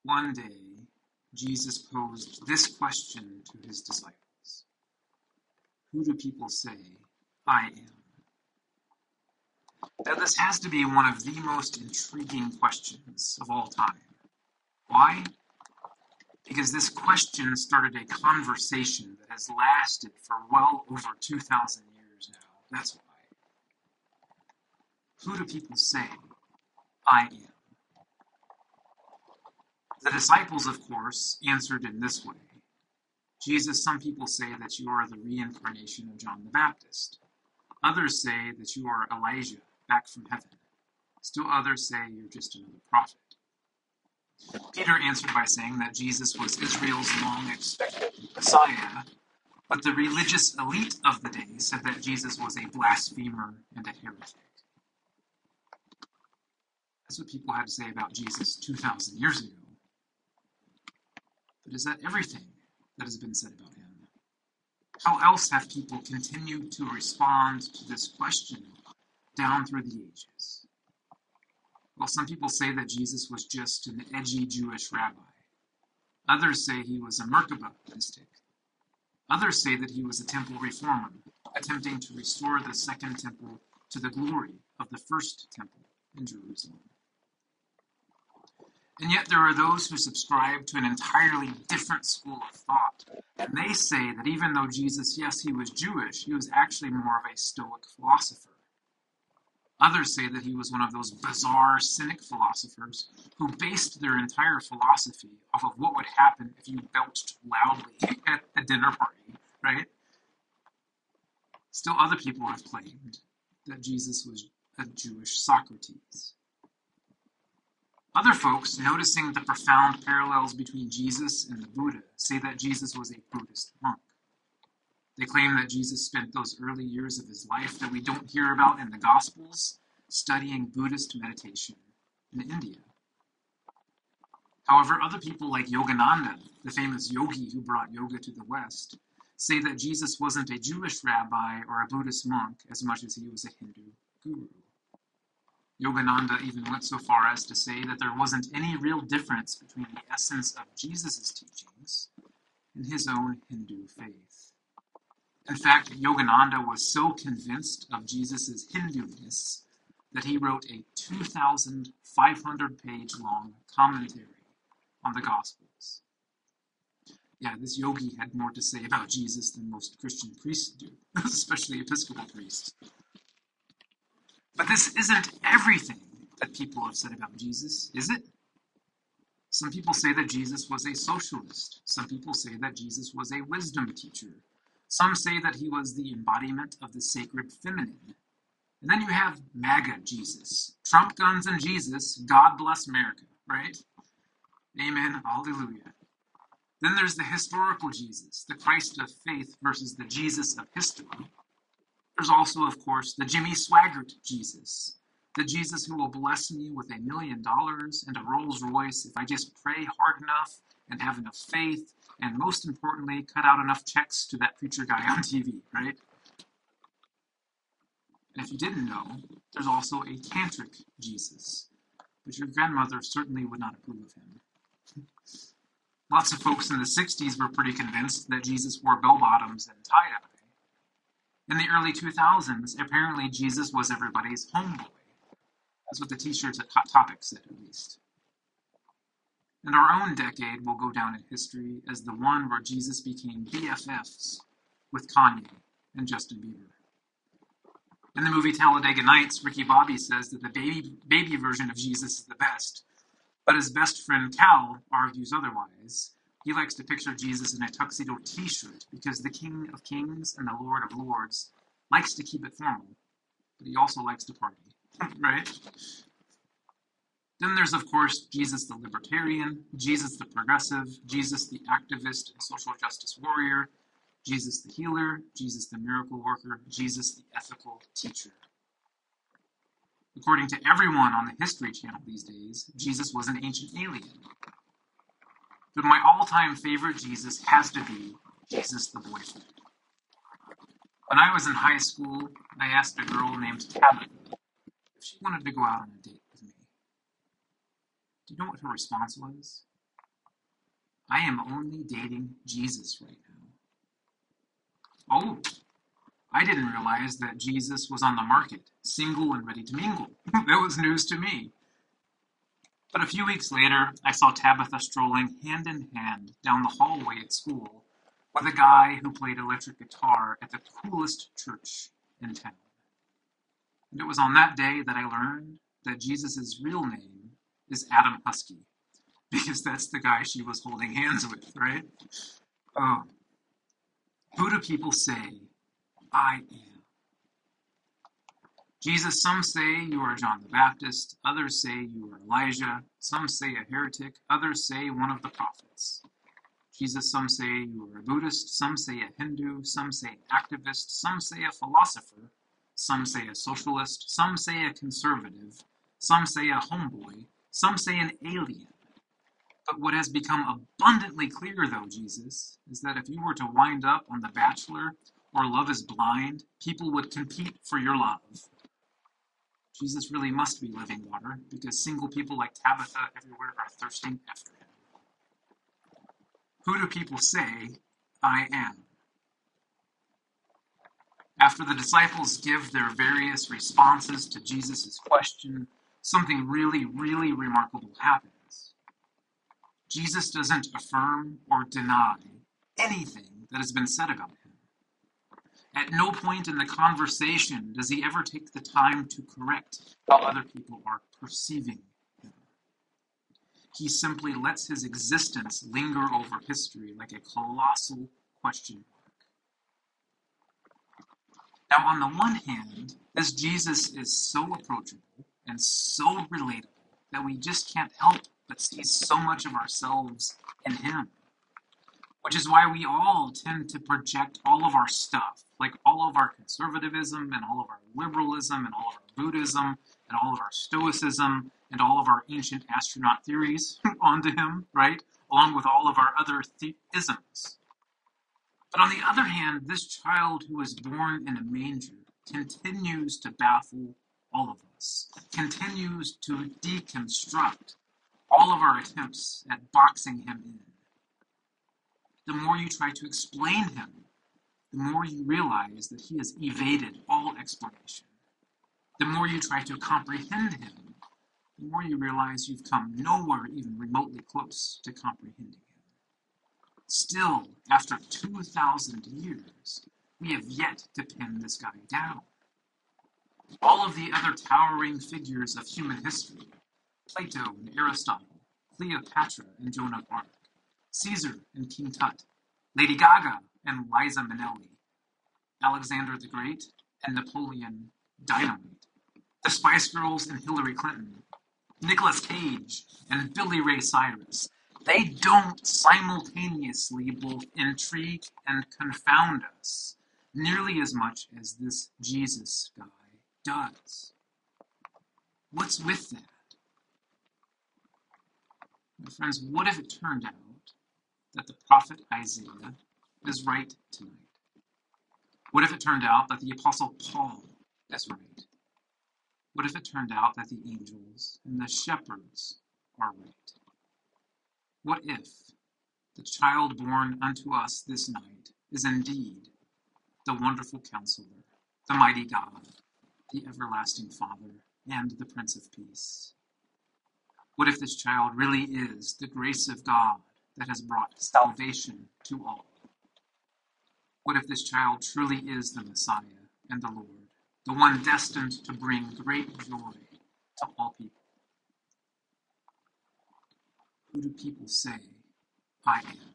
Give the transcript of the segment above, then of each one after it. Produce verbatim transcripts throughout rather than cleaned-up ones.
One day, Jesus posed this question to his disciples: "Who do people say I am?" Now, this has to be one of the most intriguing questions of all time. Why? Because this question started a conversation that has lasted for well over two thousand years now. That's why. Who do people say I am? The disciples, of course, answered in this way: "Jesus, some people say that you are the reincarnation of John the Baptist. Others say that you are Elijah, back from heaven. Still others say you're just another prophet." Peter answered by saying that Jesus was Israel's long-expected Messiah, but the religious elite of the day said that Jesus was a blasphemer and a heretic. That's what people had to say about Jesus two thousand years ago. But is that everything that has been said about him? How else have people continued to respond to this question down through the ages? Well, some people say that Jesus was just an edgy Jewish rabbi. Others say he was a Merkabah mystic. Others say that he was a temple reformer, attempting to restore the second temple to the glory of the first temple in Jerusalem. And yet there are those who subscribe to an entirely different school of thought. And they say that even though Jesus, yes, he was Jewish, he was actually more of a Stoic philosopher. Others say that he was one of those bizarre cynic philosophers who based their entire philosophy off of what would happen if you belched loudly at a dinner party, right? Still other people have claimed that Jesus was a Jewish Socrates. Other folks, noticing the profound parallels between Jesus and the Buddha, say that Jesus was a Buddhist monk. They claim that Jesus spent those early years of his life that we don't hear about in the Gospels studying Buddhist meditation in India. However, other people like Yogananda, the famous yogi who brought yoga to the West, say that Jesus wasn't a Jewish rabbi or a Buddhist monk as much as he was a Hindu guru. Yogananda even went so far as to say that there wasn't any real difference between the essence of Jesus' teachings and his own Hindu faith. In fact, Yogananda was so convinced of Jesus' Hindu-ness that he wrote a two thousand five hundred page long commentary on the Gospels. Yeah, this yogi had more to say about Jesus than most Christian priests do, especially Episcopal priests. But this isn't everything that people have said about Jesus, is it? Some people say that Jesus was a socialist. Some people say that Jesus was a wisdom teacher. Some say that he was the embodiment of the sacred feminine. And then you have MAGA Jesus. Trump, guns, and Jesus. God bless America, right? Amen. Hallelujah. Then there's the historical Jesus, the Christ of faith versus the Jesus of history. There's also, of course, the Jimmy Swaggart Jesus, the Jesus who will bless me with a million dollars and a Rolls Royce if I just pray hard enough and have enough faith, and most importantly, cut out enough checks to that preacher guy on T V, right? And if you didn't know, there's also a tantric Jesus, but your grandmother certainly would not approve of him. Lots of folks in the sixties were pretty convinced that Jesus wore bell-bottoms and tie-dye. In the early two thousands, apparently Jesus was everybody's homeboy. That's what the t-shirts at Hot Topic said, at least. And our own decade will go down in history as the one where Jesus became B F Fs with Kanye and Justin Bieber. In the movie Talladega Nights, Ricky Bobby says that the baby, baby version of Jesus is the best, but his best friend Cal argues otherwise. He likes to picture Jesus in a tuxedo t-shirt because the King of Kings and the Lord of Lords likes to keep it formal, but he also likes to party, right? Then there's, of course, Jesus the libertarian, Jesus the progressive, Jesus the activist and social justice warrior, Jesus the healer, Jesus the miracle worker, Jesus the ethical teacher. According to everyone on the History Channel these days, Jesus was an ancient alien. But my all-time favorite Jesus has to be Jesus the boyfriend. When I was in high school, I asked a girl named Tabitha if she wanted to go out on a date with me. Do you know what her response was? I am only dating Jesus right now. Oh, I didn't realize that Jesus was on the market, single and ready to mingle. That was news to me. But a few weeks later, I saw Tabitha strolling hand in hand down the hallway at school with a guy who played electric guitar at the coolest church in town. And it was on that day that I learned that Jesus' real name is Adam Husky, because that's the guy she was holding hands with, right? Oh, who do people say I am? Jesus, some say you are John the Baptist, others say you are Elijah, some say a heretic, others say one of the prophets. Jesus, some say you are a Buddhist, some say a Hindu, some say an activist, some say a philosopher, some say a socialist, some say a conservative, some say a homeboy, some say an alien. But what has become abundantly clear, though, Jesus, is that if you were to wind up on The Bachelor or Love is Blind, people would compete for your love. Jesus really must be living water, because single people like Tabitha everywhere are thirsting after him. Who do people say I am? After the disciples give their various responses to Jesus' question, something really, really remarkable happens. Jesus doesn't affirm or deny anything that has been said about him. At no point in the conversation does he ever take the time to correct how other people are perceiving him. He simply lets his existence linger over history like a colossal question mark. Now, on the one hand, this Jesus is so approachable and so relatable that we just can't help but see so much of ourselves in him. Which is why we all tend to project all of our stuff, like all of our conservatism and all of our liberalism and all of our Buddhism and all of our Stoicism and all of our ancient astronaut theories onto him, right? Along with all of our other theisms. But on the other hand, this child who was born in a manger continues to baffle all of us, continues to deconstruct all of our attempts at boxing him in. The more you try to explain him, the more you realize that he has evaded all explanation. The more you try to comprehend him, the more you realize you've come nowhere even remotely close to comprehending him. Still, after two thousand years, we have yet to pin this guy down. All of the other towering figures of human history, Plato and Aristotle, Cleopatra and Joan of Arc, Caesar and King Tut, Lady Gaga and Liza Minnelli, Alexander the Great and Napoleon Dynamite, the Spice Girls and Hillary Clinton, Nicolas Cage and Billy Ray Cyrus. They don't simultaneously both intrigue and confound us nearly as much as this Jesus guy does. What's with that? My friends, what if it turned out that the prophet Isaiah is right tonight? What if it turned out that the apostle Paul is right? What if it turned out that the angels and the shepherds are right? What if the child born unto us this night is indeed the wonderful Counselor, the mighty God, the everlasting Father, and the Prince of Peace? What if this child really is the grace of God that has brought salvation to all? What if this child truly is the Messiah and the Lord, the one destined to bring great joy to all people? Who do people say I am?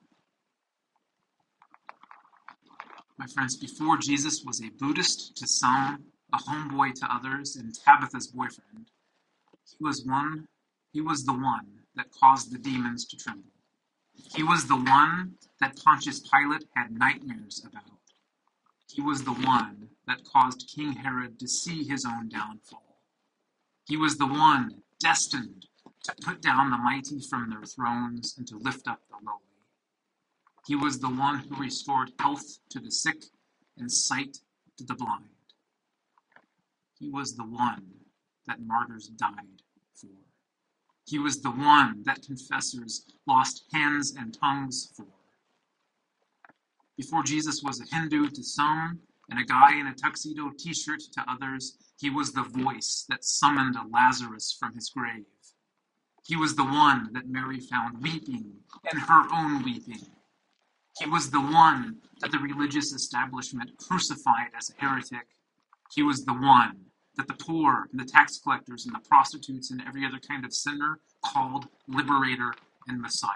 My friends, before Jesus was a Buddhist to some, a homeboy to others, and Tabitha's boyfriend, he was one, he was the one that caused the demons to tremble. He was the one that Pontius Pilate had nightmares about. He was the one that caused King Herod to see his own downfall. He was the one destined to put down the mighty from their thrones and to lift up the lowly. He was the one who restored health to the sick and sight to the blind. He was the one that martyrs died for. He was the one that confessors lost hands and tongues for. Before Jesus was a Hindu to some and a guy in a tuxedo t-shirt to others, he was the voice that summoned Lazarus from his grave. He was the one that Mary found weeping in her own weeping. He was the one that the religious establishment crucified as a heretic. He was the one that the poor and the tax collectors and the prostitutes and every other kind of sinner called liberator and Messiah.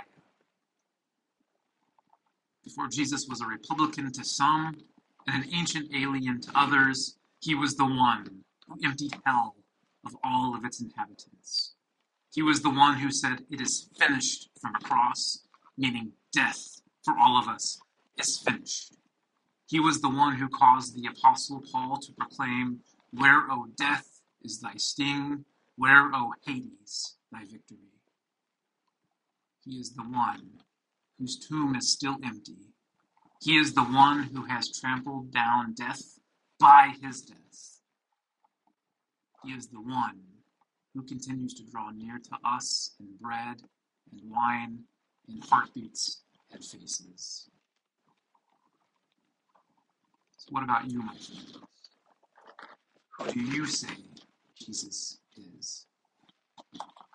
Before Jesus was a Republican to some and an ancient alien to others, he was the one who emptied hell of all of its inhabitants. He was the one who said, "It is finished" from a cross, meaning death for all of us is finished. He was the one who caused the Apostle Paul to proclaim, "Where, O death, is thy sting? Where, O Hades, thy victory?" He is the one whose tomb is still empty. He is the one who has trampled down death by his death. He is the one who continues to draw near to us in bread and wine, in heartbeats and faces. So what about you, my friend? Who do you say Jesus is?